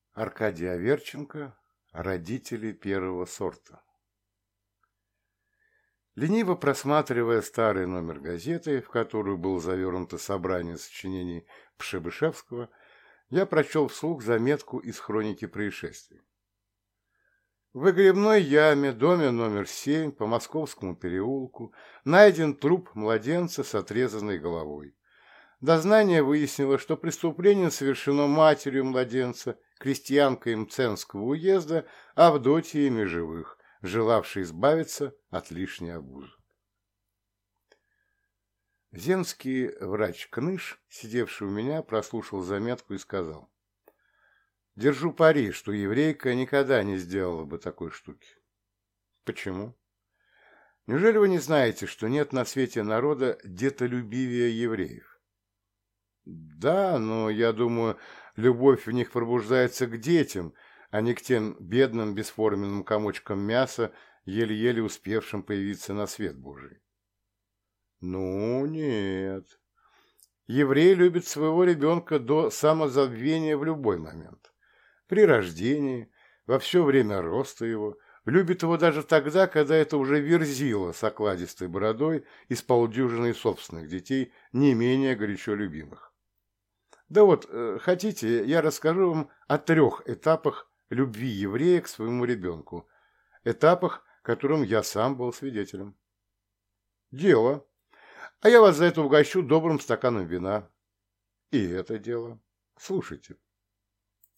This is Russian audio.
Аркадий Аверченко. Родители первого сорта. Лениво просматривая старый номер газеты, в которую было завернуто собрание сочинений Пшебышевского, я прочел вслух заметку из хроники происшествий. В выгребной яме, доме номер 7 по Московскому переулку, найден труп младенца с отрезанной головой. Дознание выяснило, что преступление совершено матерью младенца, крестьянкой Мценского уезда Авдотьей Межевых, желавшей избавиться от лишней обузы. Земский врач Кныш, сидевший у меня, прослушал заметку и сказал: «Держу пари, что еврейка никогда не сделала бы такой штуки». «Почему?» «Неужели вы не знаете, что нет на свете народа детолюбивее евреев?» «Да, но, я думаю, любовь в них пробуждается к детям, а не к тем бедным бесформенным комочкам мяса, еле-еле успевшим появиться на свет Божий». «Ну, нет. Еврей любит своего ребенка до самозабвения в любой момент. При рождении, во все время роста его, любит его даже тогда, когда это уже верзила с окладистой бородой и с полдюжиной собственных детей, не менее горячо любимых. Да вот, хотите, я расскажу вам о 3 этапах любви еврея к своему ребенку, этапах, которым я сам был свидетелем. Дело. А я вас за это угощу добрым стаканом вина. И это дело. Слушайте.